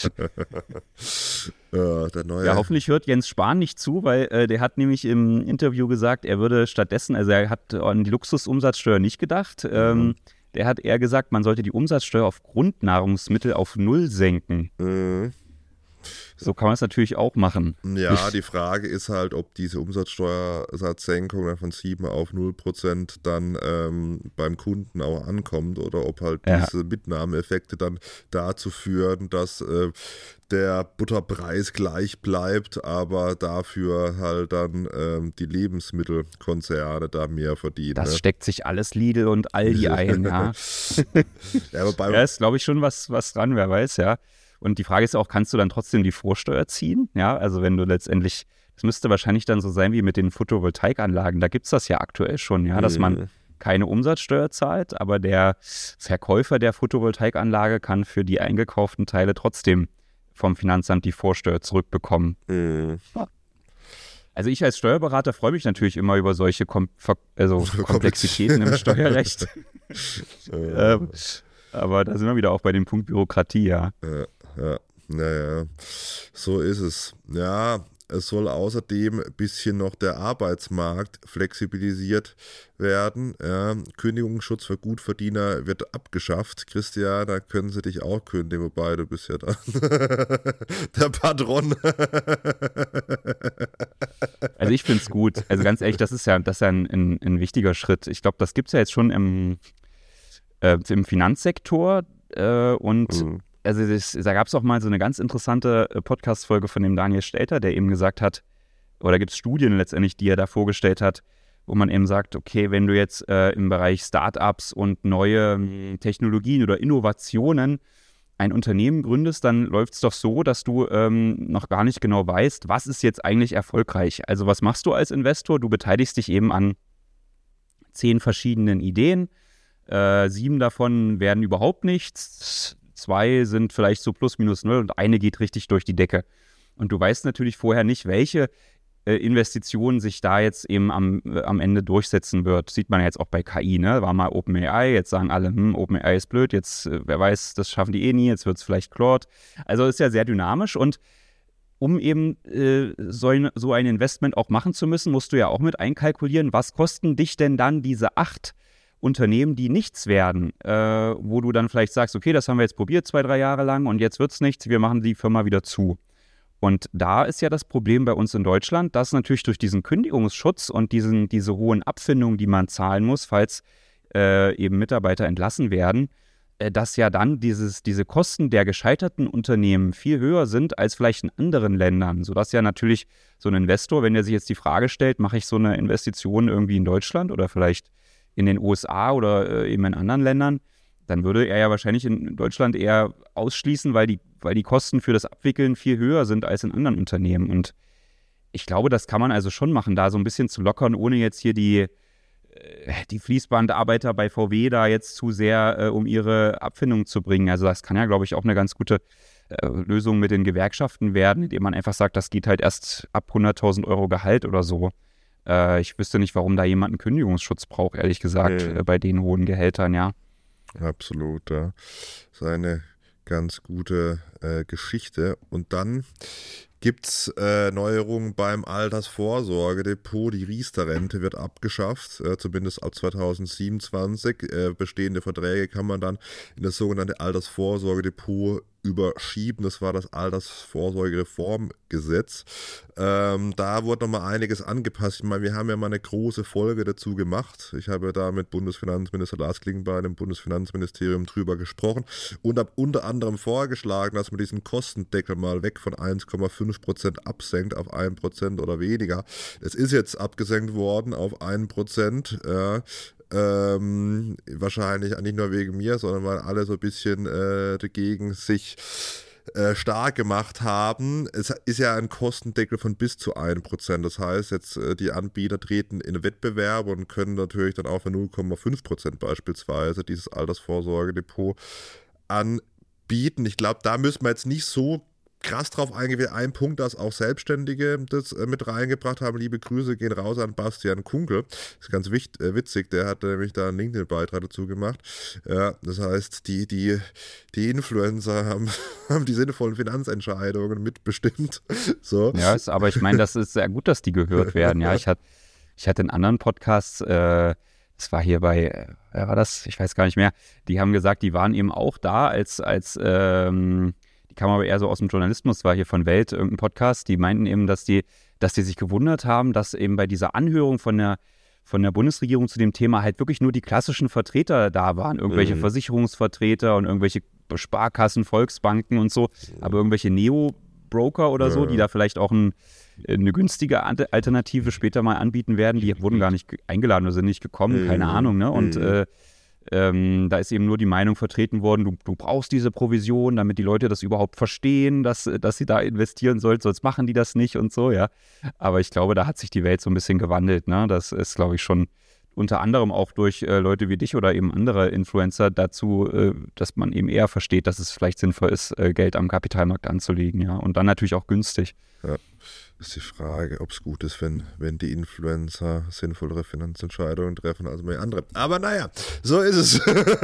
Ja, hoffentlich hört Jens Spahn nicht zu, weil der hat nämlich im Interview gesagt, er würde stattdessen, also er hat an die Luxusumsatzsteuer nicht gedacht, der hat eher gesagt, man sollte die Umsatzsteuer auf Grundnahrungsmittel auf 0 senken. So kann man es natürlich auch machen. Ja, die Frage ist halt, ob diese Umsatzsteuersatzsenkung von 7 auf 0% dann beim Kunden auch ankommt oder ob halt diese Mitnahmeeffekte dann dazu führen, dass der Butterpreis gleich bleibt, aber dafür halt dann die Lebensmittelkonzerne da mehr verdienen. Das steckt sich alles Lidl und Aldi ein, ja. Ja, ist, glaube ich, schon was dran, wer weiß, ja. Und die Frage ist auch, kannst du dann trotzdem die Vorsteuer ziehen? Ja, also wenn du letztendlich, das müsste wahrscheinlich dann so sein wie mit den Photovoltaikanlagen, da gibt es das ja aktuell schon, ja, dass man keine Umsatzsteuer zahlt, aber der Verkäufer der Photovoltaikanlage kann für die eingekauften Teile trotzdem vom Finanzamt die Vorsteuer zurückbekommen. Also ich als Steuerberater freue mich natürlich immer über solche Komplexitäten im Steuerrecht. Aber da sind wir wieder auch bei dem Punkt Bürokratie, ja. Naja, so ist es. Ja, es soll außerdem ein bisschen noch der Arbeitsmarkt flexibilisiert werden. Ja, Kündigungsschutz für Gutverdiener wird abgeschafft. Christian, da können sie dich auch kündigen, wobei du bist ja da der Patron. Also ich finde es gut. Also ganz ehrlich, das ist ja ein wichtiger Schritt. Ich glaube, das gibt es ja jetzt schon im Finanzsektor und also da gab es auch mal so eine ganz interessante Podcast-Folge von dem Daniel Stelter, der eben gesagt hat, oder gibt es Studien letztendlich, die er da vorgestellt hat, wo man eben sagt, okay, wenn du jetzt im Bereich Startups und neue Technologien oder Innovationen ein Unternehmen gründest, dann läuft es doch so, dass du noch gar nicht genau weißt, was ist jetzt eigentlich erfolgreich. Also was machst du als Investor? Du beteiligst dich eben an 10 verschiedenen Ideen. 7 davon werden überhaupt nichts, 2 sind vielleicht so plus minus 0 und eine geht richtig durch die Decke. Und du weißt natürlich vorher nicht, welche Investition sich da jetzt eben am Ende durchsetzen wird. Sieht man ja jetzt auch bei KI, ne? War mal OpenAI, jetzt sagen alle, OpenAI ist blöd, jetzt, wer weiß, das schaffen die eh nie, jetzt wird es vielleicht Claude. Also ist ja sehr dynamisch und um eben so ein Investment auch machen zu müssen, musst du ja auch mit einkalkulieren, was kosten dich denn dann diese 8 Unternehmen, die nichts werden, wo du dann vielleicht sagst, okay, das haben wir jetzt probiert 2-3 Jahre lang und jetzt wird es nichts, wir machen die Firma wieder zu. Und da ist ja das Problem bei uns in Deutschland, dass natürlich durch diesen Kündigungsschutz und diese hohen Abfindungen, die man zahlen muss, falls eben Mitarbeiter entlassen werden, dass ja dann diese Kosten der gescheiterten Unternehmen viel höher sind als vielleicht in anderen Ländern, sodass ja natürlich so ein Investor, wenn er sich jetzt die Frage stellt, mache ich so eine Investition irgendwie in Deutschland oder vielleicht in den USA oder eben in anderen Ländern, dann würde er ja wahrscheinlich in Deutschland eher ausschließen, weil die Kosten für das Abwickeln viel höher sind als in anderen Unternehmen. Und ich glaube, das kann man also schon machen, da so ein bisschen zu lockern, ohne jetzt hier die Fließbandarbeiter bei VW da jetzt zu sehr um ihre Abfindung zu bringen. Also das kann ja, glaube ich, auch eine ganz gute Lösung mit den Gewerkschaften werden, indem man einfach sagt, das geht halt erst ab 100.000 Euro Gehalt oder so. Ich wüsste nicht, warum da jemand einen Kündigungsschutz braucht, ehrlich gesagt, bei den hohen Gehältern, ja. Absolut, ja. Das ist eine ganz gute Geschichte. Und dann gibt es Neuerungen beim Altersvorsorgedepot. Die Riester-Rente wird abgeschafft, zumindest ab 2027. Bestehende Verträge kann man dann in das sogenannte Altersvorsorgedepot überschieben. Das war das Altersvorsorgereformgesetz. Da wurde nochmal einiges angepasst. Ich meine, wir haben ja mal eine große Folge dazu gemacht. Ich habe da mit Bundesfinanzminister Lars Klingbeil im Bundesfinanzministerium drüber gesprochen und habe unter anderem vorgeschlagen, dass man diesen Kostendeckel mal weg von 1,5% absenkt auf 1% oder weniger. Das ist jetzt abgesenkt worden auf 1%. Wahrscheinlich nicht nur wegen mir, sondern weil alle so ein bisschen dagegen sich stark gemacht haben. Es ist ja ein Kostendeckel von bis zu 1%. Das heißt, jetzt die Anbieter treten in Wettbewerb und können natürlich dann auch für 0,5% beispielsweise dieses Altersvorsorgedepot anbieten. Ich glaube, da müssen wir jetzt nicht so krass drauf eingehen. Ein Punkt, dass auch Selbstständige das mit reingebracht haben. Liebe Grüße gehen raus an Bastian Kunkel. Das ist ganz witzig. Der hat nämlich da einen LinkedIn-Beitrag dazu gemacht. Ja, das heißt, die Influencer haben die sinnvollen Finanzentscheidungen mitbestimmt. So. Ja, aber ich meine, das ist sehr gut, dass die gehört werden. Ja, ich hatte in anderen Podcasts das war hier bei, wer war das? Ich weiß gar nicht mehr. Die haben gesagt, die waren eben auch da als die kamen aber eher so aus dem Journalismus, war hier von Welt, irgendein Podcast, die meinten eben, dass die sich gewundert haben, dass eben bei dieser Anhörung von der Bundesregierung zu dem Thema halt wirklich nur die klassischen Vertreter da waren, irgendwelche Versicherungsvertreter und irgendwelche Sparkassen, Volksbanken und so, aber irgendwelche Neo-Broker oder so, die da vielleicht auch eine günstige Alternative später mal anbieten werden, die wurden gar nicht eingeladen oder sind nicht gekommen, keine Ahnung, ne? Und da ist eben nur die Meinung vertreten worden, du brauchst diese Provision, damit die Leute das überhaupt verstehen, dass sie da investieren sollen, sonst machen die das nicht und so, ja. Aber ich glaube, da hat sich die Welt so ein bisschen gewandelt, ne? Das ist, glaube ich, schon unter anderem auch durch Leute wie dich oder eben andere Influencer dazu, dass man eben eher versteht, dass es vielleicht sinnvoll ist, Geld am Kapitalmarkt anzulegen, ja. Und dann natürlich auch günstig. Ja. Das ist die Frage, ob es gut ist, wenn die Influencer sinnvollere Finanzentscheidungen treffen als mehr andere. Aber naja, so ist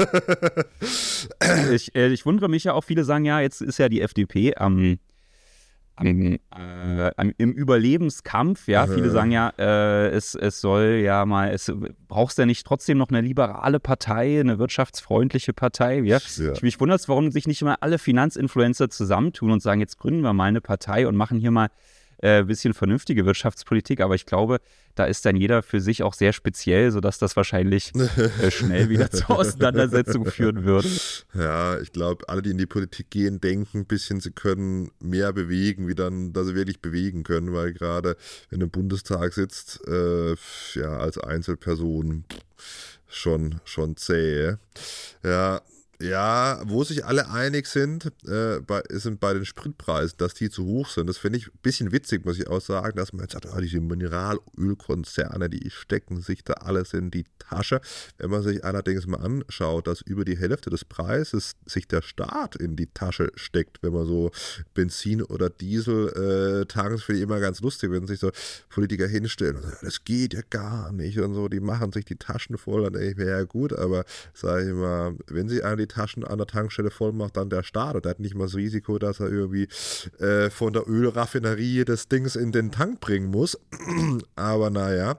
es. Ich wundere mich ja auch, viele sagen, ja, jetzt ist ja die FDP im Überlebenskampf, ja, viele sagen ja, es soll ja mal, brauchst du ja nicht trotzdem noch eine liberale Partei, eine wirtschaftsfreundliche Partei, ja? Mich wundert es, warum sich nicht mal alle Finanzinfluencer zusammentun und sagen, jetzt gründen wir mal eine Partei und machen hier mal ein bisschen vernünftige Wirtschaftspolitik, aber ich glaube, da ist dann jeder für sich auch sehr speziell, sodass das wahrscheinlich schnell wieder zur Auseinandersetzung führen würde. Ja, ich glaube, alle, die in die Politik gehen, denken ein bisschen, sie können mehr bewegen, wie dann, dass sie wirklich bewegen können, weil gerade, wenn du im Bundestag sitzt, als Einzelperson schon zäh. Ja, wo sich alle einig sind, sind bei den Spritpreisen, dass die zu hoch sind. Das finde ich ein bisschen witzig, muss ich auch sagen, dass man jetzt sagt, diese Mineralölkonzerne, die stecken sich da alles in die Tasche. Wenn man sich allerdings mal anschaut, dass über die Hälfte des Preises sich der Staat in die Tasche steckt, wenn man so Benzin oder Diesel tankt, finde ich immer ganz lustig, wenn sich so Politiker hinstellen und sagen, das geht ja gar nicht und so, die machen sich die Taschen voll, dann denke ich mir, ja gut, aber sage ich mal, wenn sie die Taschen an der Tankstelle voll macht, dann der Staat. Und der hat nicht mal das Risiko, dass er irgendwie von der Ölraffinerie das Dings in den Tank bringen muss. Aber naja,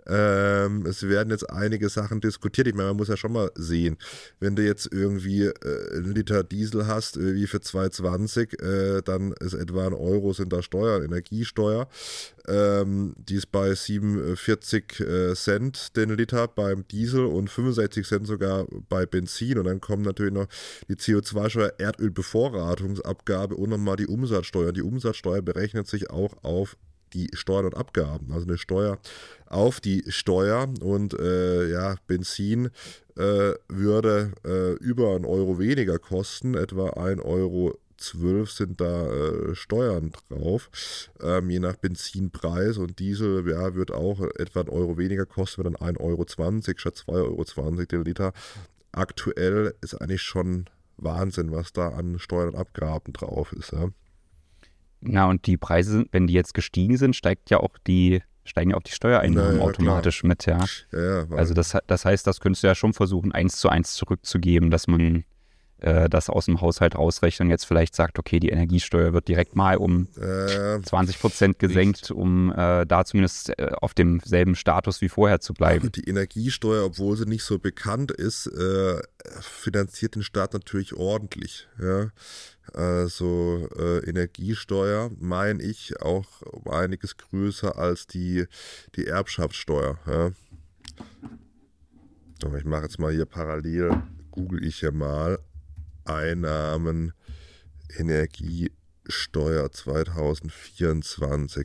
es werden jetzt einige Sachen diskutiert. Ich meine, man muss ja schon mal sehen, wenn du jetzt irgendwie einen Liter Diesel hast, wie für 2,20, dann ist etwa ein Euro sind da Steuern, Energiesteuer. Die ist bei 47 Cent den Liter beim Diesel und 65 Cent sogar bei Benzin. Und dann kommen natürlich noch die CO2-Steuer, Erdölbevorratungsabgabe und nochmal die Umsatzsteuer. Die Umsatzsteuer berechnet sich auch auf die Steuern und Abgaben, also eine Steuer auf die Steuer und Benzin würde über 1 Euro weniger kosten, etwa 1,12 Euro sind da Steuern drauf, je nach Benzinpreis, und Diesel wird auch etwa 1 Euro weniger kosten, wird dann 1,20 Euro statt 2,20 Euro der Liter. Aktuell ist eigentlich schon Wahnsinn, was da an Steuern und Abgaben drauf ist. Ja. Na, und die Preise, wenn die jetzt gestiegen sind, steigen ja auch die Steuereinnahmen automatisch klar. Mit, ja. Also das heißt, das könntest du ja schon versuchen, 1:1 zurückzugeben, dass man das aus dem Haushalt rausrechnet und jetzt vielleicht sagt, okay, die Energiesteuer wird direkt mal um 20% gesenkt, um da zumindest auf demselben Status wie vorher zu bleiben. Die Energiesteuer, obwohl sie nicht so bekannt ist, finanziert den Staat natürlich ordentlich. Ja? Also Energiesteuer, meine ich, auch um einiges größer als die Erbschaftssteuer. Ja? Aber ich mache jetzt mal hier parallel, google ich ja mal Einnahmen Energiesteuer 2024,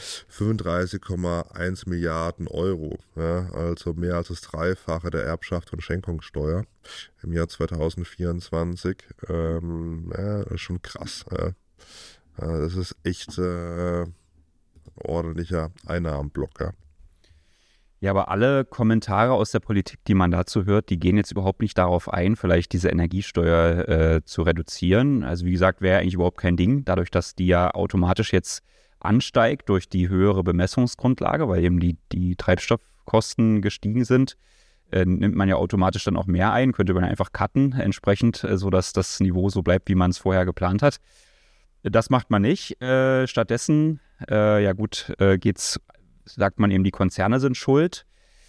35,1 Milliarden Euro, ja, also mehr als das Dreifache der Erbschaft- und Schenkungssteuer im Jahr 2024. Schon krass. Das ist echt ordentlicher Einnahmenblock. Ja. Ja, aber alle Kommentare aus der Politik, die man dazu hört, die gehen jetzt überhaupt nicht darauf ein, vielleicht diese Energiesteuer zu reduzieren. Also wie gesagt, wäre eigentlich überhaupt kein Ding, dadurch, dass die ja automatisch jetzt ansteigt durch die höhere Bemessungsgrundlage, weil eben die Treibstoffkosten gestiegen sind, nimmt man ja automatisch dann auch mehr ein, könnte man einfach cutten entsprechend, sodass das Niveau so bleibt, wie man es vorher geplant hat. Das macht man nicht. Stattdessen, sagt man eben, die Konzerne sind schuld.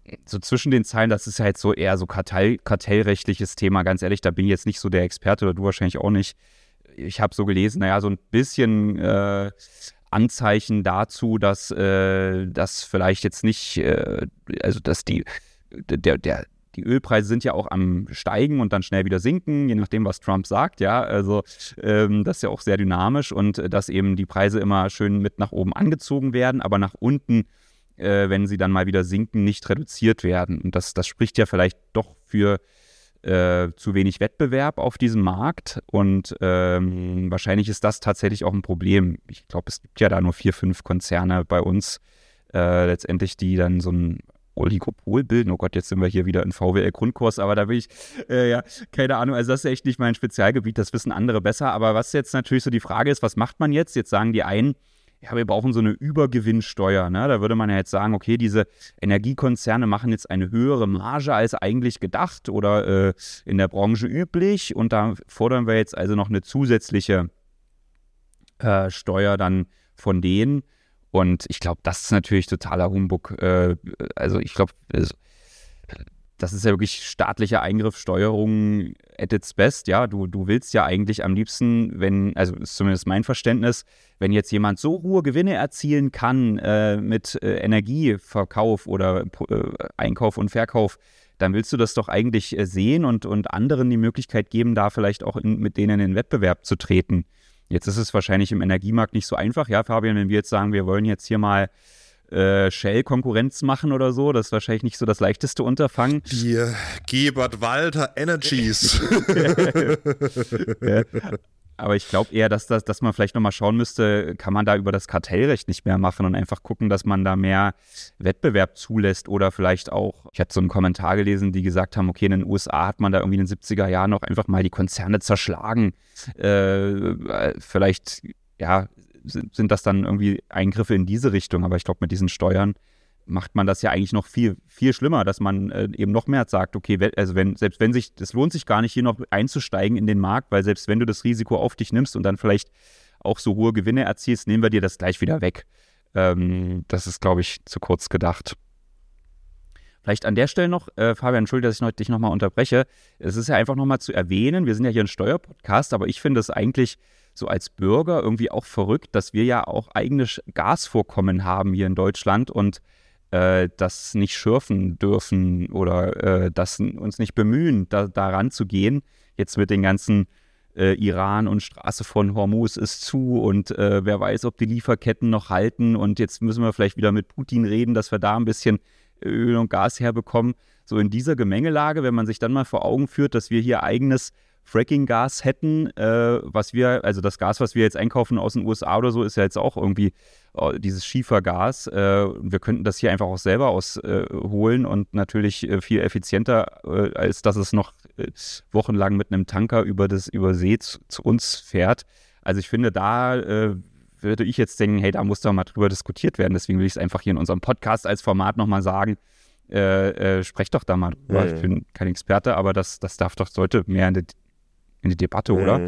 so zwischen den Zeilen, das ist ja jetzt so eher so kartellrechtliches Thema, ganz ehrlich, da bin ich jetzt nicht so der Experte oder du wahrscheinlich auch nicht. Ich habe so gelesen, naja, so ein bisschen Anzeichen dazu, dass das vielleicht jetzt nicht, also dass die Ölpreise sind ja auch am Steigen und dann schnell wieder sinken, je nachdem, was Trump sagt, ja, also das ist ja auch sehr dynamisch und dass eben die Preise immer schön mit nach oben angezogen werden, aber nach unten, wenn sie dann mal wieder sinken, nicht reduziert werden. Und das spricht ja vielleicht doch für zu wenig Wettbewerb auf diesem Markt und wahrscheinlich ist das tatsächlich auch ein Problem. Ich glaube, es gibt ja da nur 4, 5 Konzerne bei uns letztendlich, die dann so ein Oligopol bilden. Oh Gott, jetzt sind wir hier wieder in VWL-Grundkurs, aber da will ich, ja, keine Ahnung, also das ist echt nicht mein Spezialgebiet, das wissen andere besser, aber was jetzt natürlich so die Frage ist, was macht man jetzt? Jetzt sagen die einen, ja, wir brauchen so eine Übergewinnsteuer, ne? Da würde man ja jetzt sagen, okay, diese Energiekonzerne machen jetzt eine höhere Marge als eigentlich gedacht oder in der Branche üblich und da fordern wir jetzt also noch eine zusätzliche Steuer dann von denen und ich glaube, das ist natürlich totaler Humbug. Also ich glaube, das ist ja wirklich staatlicher Eingriff, Steuerung at its best, ja, du willst ja eigentlich am liebsten, wenn, also ist zumindest mein Verständnis, wenn jetzt jemand so hohe Gewinne erzielen kann mit Energieverkauf oder Einkauf und Verkauf, dann willst du das doch eigentlich sehen und anderen die Möglichkeit geben, da vielleicht auch mit denen in den Wettbewerb zu treten. Jetzt ist es wahrscheinlich im Energiemarkt nicht so einfach, ja, Fabian, wenn wir jetzt sagen, wir wollen jetzt hier mal Shell Konkurrenz machen oder so, das ist wahrscheinlich nicht so das leichteste Unterfangen. Die Gebert Walter Energies. Ja. Aber ich glaube eher, dass man vielleicht nochmal schauen müsste, kann man da über das Kartellrecht nicht mehr machen und einfach gucken, dass man da mehr Wettbewerb zulässt oder vielleicht auch, ich hatte so einen Kommentar gelesen, die gesagt haben, okay, in den USA hat man da irgendwie in den 70er Jahren noch einfach mal die Konzerne zerschlagen. Vielleicht, ja, sind das dann irgendwie Eingriffe in diese Richtung. Aber ich glaube, mit diesen Steuern macht man das ja eigentlich noch viel, viel schlimmer, dass man eben noch mehr sagt, okay, also es lohnt sich gar nicht, hier noch einzusteigen in den Markt, weil selbst wenn du das Risiko auf dich nimmst und dann vielleicht auch so hohe Gewinne erzielst, nehmen wir dir das gleich wieder weg. Das ist, glaube ich, zu kurz gedacht. Vielleicht an der Stelle noch, Fabian, entschuldige, dass ich dich nochmal unterbreche. Es ist ja einfach nochmal zu erwähnen, wir sind ja hier ein Steuerpodcast, aber ich finde es eigentlich so als Bürger irgendwie auch verrückt, dass wir ja auch eigene Gasvorkommen haben hier in Deutschland und das nicht schürfen dürfen oder das uns nicht bemühen, daran zu gehen. Jetzt mit den ganzen Iran und Straße von Hormuz ist zu und wer weiß, ob die Lieferketten noch halten und jetzt müssen wir vielleicht wieder mit Putin reden, dass wir da ein bisschen Öl und Gas herbekommen. So in dieser Gemengelage, wenn man sich dann mal vor Augen führt, dass wir hier eigenes Fracking-Gas hätten, also das Gas, was wir jetzt einkaufen aus den USA oder so, ist ja jetzt auch irgendwie dieses Schiefergas. Wir könnten das hier einfach auch selber ausholen und natürlich viel effizienter, als dass es noch wochenlang mit einem Tanker über See zu uns fährt. Also ich finde, da würde ich jetzt denken, hey, da muss doch mal drüber diskutiert werden. Deswegen will ich es einfach hier in unserem Podcast als Format nochmal sagen. Sprecht doch da mal drüber. Ich bin kein Experte, aber das sollte mehr in die Debatte, oder?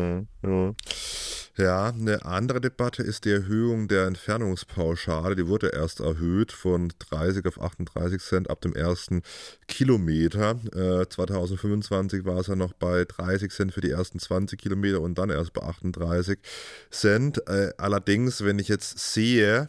Ja, eine andere Debatte ist die Erhöhung der Entfernungspauschale. Die wurde erst erhöht von 30 auf 38 Cent ab dem ersten Kilometer. 2025 war es ja noch bei 30 Cent für die ersten 20 Kilometer und dann erst bei 38 Cent. Allerdings, wenn ich jetzt sehe,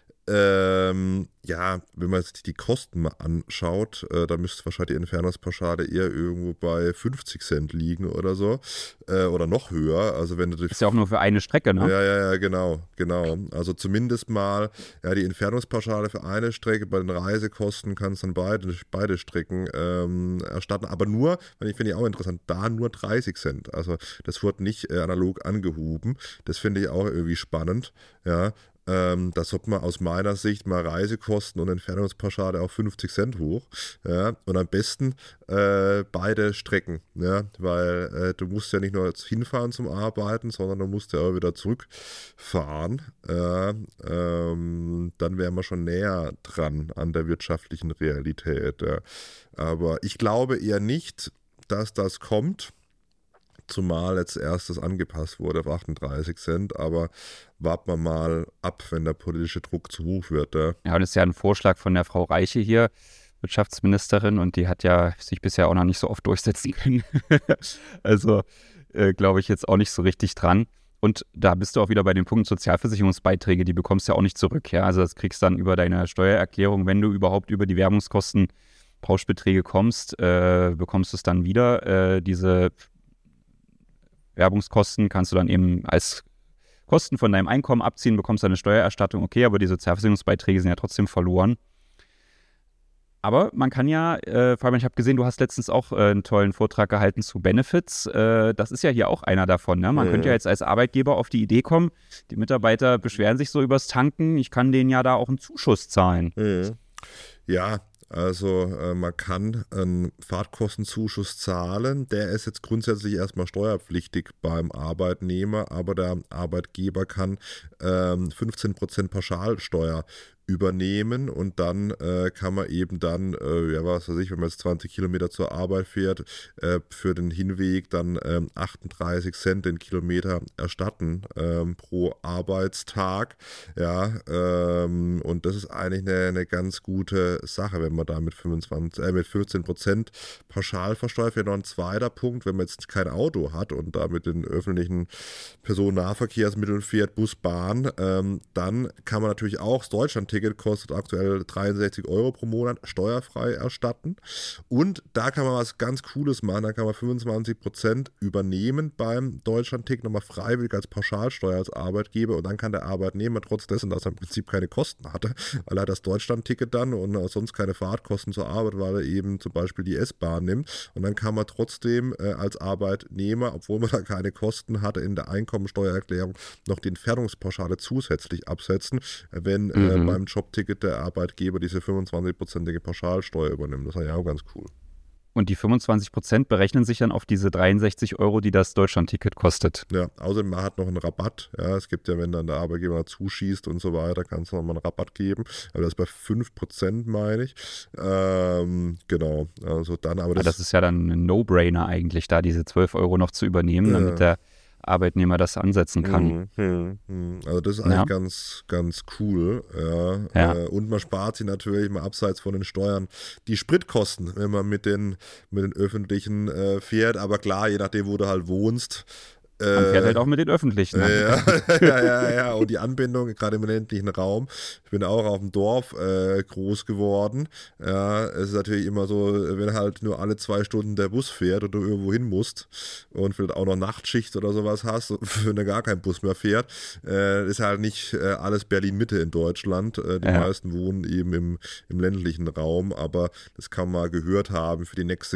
ja, wenn man sich die Kosten mal anschaut, da müsste wahrscheinlich die Entfernungspauschale eher irgendwo bei 50 Cent liegen oder so, oder noch höher. Also wenn du ist ja auch nur für eine Strecke, ne? Ja, genau. Also zumindest mal, ja, die Entfernungspauschale für eine Strecke, bei den Reisekosten kannst du dann beide Strecken erstatten, aber nur, finde ich auch interessant, da nur 30 Cent. Also das wurde nicht analog angehoben. Das finde ich auch irgendwie spannend, ja. Das sollte man aus meiner Sicht mal Reisekosten und Entfernungspauschale auf 50 Cent hoch. Ja, und am besten beide Strecken. Ja, weil du musst ja nicht nur hinfahren zum Arbeiten, sondern du musst ja auch wieder zurückfahren. Dann wären wir schon näher dran an der wirtschaftlichen Realität. Ja. Aber ich glaube eher nicht, dass das kommt. Zumal jetzt erstes angepasst wurde auf 38 Cent, aber warten wir mal ab, wenn der politische Druck zu hoch wird. Ja, und das ist ja ein Vorschlag von der Frau Reiche hier, Wirtschaftsministerin und die hat ja sich bisher auch noch nicht so oft durchsetzen können. Also glaube ich jetzt auch nicht so richtig dran. Und da bist du auch wieder bei dem Punkt Sozialversicherungsbeiträge, die bekommst du ja auch nicht zurück. Ja? Also das kriegst du dann über deine Steuererklärung, wenn du überhaupt über die Werbungskosten Pauschbeträge kommst, bekommst du es dann wieder. Diese Werbungskosten kannst du dann eben als Kosten von deinem Einkommen abziehen, bekommst eine Steuererstattung, okay, aber die Sozialversicherungsbeiträge sind ja trotzdem verloren. Aber man kann ja, Fabian, ich habe gesehen, du hast letztens auch einen tollen Vortrag gehalten zu Benefits. Das ist ja hier auch einer davon. Ne? Man könnte ja jetzt als Arbeitgeber auf die Idee kommen, die Mitarbeiter beschweren sich so übers Tanken, ich kann denen ja da auch einen Zuschuss zahlen. Ja, also man kann einen Fahrtkostenzuschuss zahlen. Der ist jetzt grundsätzlich erstmal steuerpflichtig beim Arbeitnehmer, aber der Arbeitgeber kann 15% Pauschalsteuer übernehmen und dann kann man eben dann, ja was weiß ich, wenn man jetzt 20 Kilometer zur Arbeit fährt, für den Hinweg dann 38 Cent den Kilometer erstatten pro Arbeitstag. Ja, und das ist eigentlich eine ganz gute Sache, wenn man da mit 15% pauschal versteuert. Wäre noch ein zweiter Punkt, wenn man jetzt kein Auto hat und da mit den öffentlichen Personennahverkehrsmitteln fährt, Bus, Bahn, dann kann man natürlich auch das Deutschlandticket kostet aktuell 63 Euro pro Monat, steuerfrei erstatten. Und da kann man was ganz Cooles machen, da kann man 25% übernehmen beim Deutschlandticket, nochmal freiwillig als Pauschalsteuer als Arbeitgeber und dann kann der Arbeitnehmer trotz dessen, dass er im Prinzip keine Kosten hatte, weil er das Deutschlandticket dann und sonst keine Fahrtkosten zur Arbeit, weil er eben zum Beispiel die S-Bahn nimmt und dann kann man trotzdem als Arbeitnehmer, obwohl man da keine Kosten hatte, in der Einkommensteuererklärung noch die Entfernungspauschale zusätzlich absetzen, wenn beim Jobticket der Arbeitgeber diese 25%ige Pauschalsteuer übernimmt. Das ist ja auch ganz cool. Und die 25% berechnen sich dann auf diese 63 Euro, die das Deutschlandticket kostet. Ja, außerdem man hat noch einen Rabatt. Ja, es gibt ja, wenn dann der Arbeitgeber zuschießt und so weiter, kann es nochmal einen Rabatt geben. Aber das ist bei 5%, meine ich. Genau, also dann aber das ist ja dann ein No-Brainer eigentlich, da diese 12 Euro noch zu übernehmen, damit der Arbeitnehmer das ansetzen kann. Also das ist eigentlich ganz, ganz cool. Ja. Und man spart sich natürlich mal abseits von den Steuern die Spritkosten, wenn man mit den Öffentlichen fährt. Aber klar, je nachdem, wo du halt wohnst, man fährt halt auch mit den Öffentlichen. Ja. Und die Anbindung, gerade im ländlichen Raum. Ich bin auch auf dem Dorf groß geworden. Ja, es ist natürlich immer so, wenn halt nur alle 2 Stunden der Bus fährt und du irgendwo hin musst und vielleicht auch noch Nachtschicht oder sowas hast, wenn da gar kein Bus mehr fährt, ist halt nicht alles Berlin-Mitte in Deutschland. Die meisten wohnen eben im ländlichen Raum, aber das kann man gehört haben für die nächste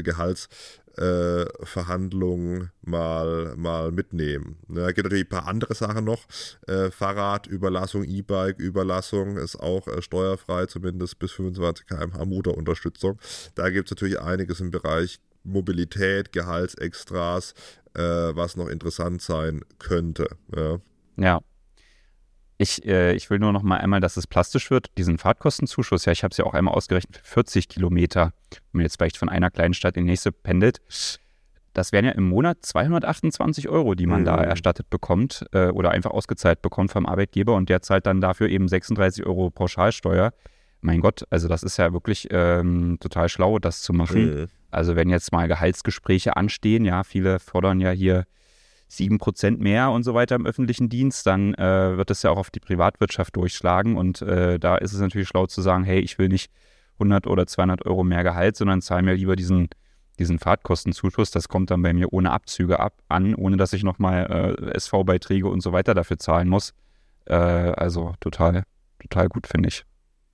Verhandlungen mal mitnehmen. Es gibt natürlich ein paar andere Sachen noch. Fahrradüberlassung, E-Bike-Überlassung ist auch steuerfrei, zumindest bis 25 km/h Motorunterstützung. Da gibt es natürlich einiges im Bereich Mobilität, Gehaltsextras, was noch interessant sein könnte. Ja. Ich will nur noch mal einmal, dass es plastisch wird, diesen Fahrtkostenzuschuss. Ja, ich habe es ja auch einmal ausgerechnet, für 40 Kilometer, wenn man jetzt vielleicht von einer kleinen Stadt in die nächste pendelt. Das wären ja im Monat 228 Euro, die man da erstattet bekommt oder einfach ausgezahlt bekommt vom Arbeitgeber und der zahlt dann dafür eben 36 Euro Pauschalsteuer. Mein Gott, also das ist ja wirklich total schlau, das zu machen. Also wenn jetzt mal Gehaltsgespräche anstehen, ja, viele fordern ja hier 7% mehr und so weiter im öffentlichen Dienst, dann wird das ja auch auf die Privatwirtschaft durchschlagen und da ist es natürlich schlau zu sagen, hey, ich will nicht 100 oder 200 Euro mehr Gehalt, sondern zahle mir lieber diesen Fahrtkostenzuschuss. Das kommt dann bei mir ohne Abzüge an, ohne dass ich nochmal SV-Beiträge und so weiter dafür zahlen muss. Also total gut, finde ich.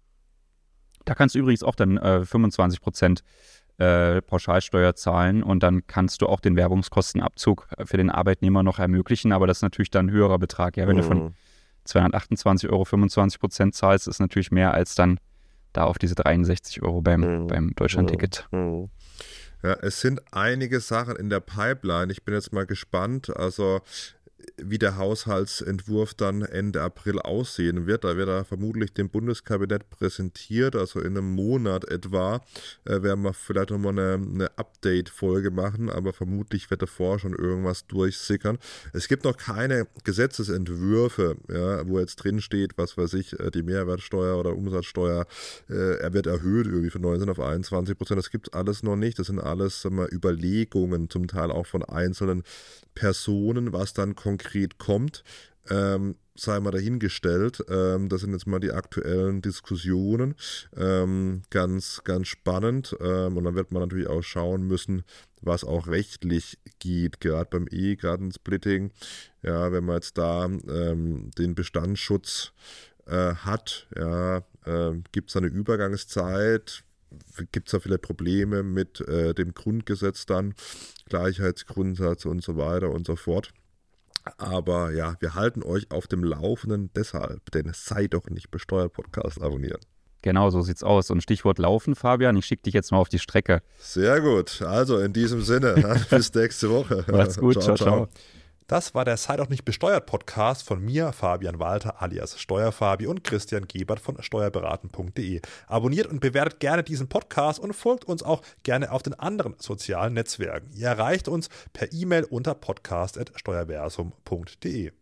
Da kannst du übrigens auch dann 25% Pauschalsteuer zahlen und dann kannst du auch den Werbungskostenabzug für den Arbeitnehmer noch ermöglichen, aber das ist natürlich dann ein höherer Betrag. Ja, wenn du von 228 Euro 25% zahlst, ist natürlich mehr als dann da auf diese 63 Euro beim Deutschlandticket. Ja, es sind einige Sachen in der Pipeline. Ich bin jetzt mal gespannt. Also wie der Haushaltsentwurf dann Ende April aussehen wird. Da wird er vermutlich dem Bundeskabinett präsentiert, also in einem Monat etwa werden wir vielleicht nochmal eine Update-Folge machen, aber vermutlich wird davor schon irgendwas durchsickern. Es gibt noch keine Gesetzesentwürfe, ja, wo jetzt drin steht, was weiß ich, die Mehrwertsteuer oder Umsatzsteuer, er wird erhöht irgendwie von 19 auf 21%. Das gibt es alles noch nicht. Das sind alles, sagen wir, Überlegungen, zum Teil auch von einzelnen Personen, was dann konkret kommt, sei mal dahingestellt. Das sind jetzt mal die aktuellen Diskussionen. Ganz, ganz spannend. Und dann wird man natürlich auch schauen müssen, was auch rechtlich geht, gerade beim E-Gartensplitting. Ja, wenn man jetzt da den Bestandsschutz hat, ja, gibt es eine Übergangszeit? Gibt es da vielleicht Probleme mit dem Grundgesetz dann, Gleichheitsgrundsatz und so weiter und so fort. Aber ja, wir halten euch auf dem Laufenden deshalb, denn sei doch nicht besteuert Podcast abonnieren. Genau, so sieht's aus. Und Stichwort Laufen, Fabian, ich schicke dich jetzt mal auf die Strecke. Sehr gut, also in diesem Sinne, bis nächste Woche. Macht's gut, ciao, ciao. Das war der Sei doch nicht besteuert Podcast von mir, Fabian Walter alias Steuerfabi und Christian Gebert von steuerberaten.de. Abonniert und bewertet gerne diesen Podcast und folgt uns auch gerne auf den anderen sozialen Netzwerken. Ihr erreicht uns per E-Mail unter podcast@steuerversum.de.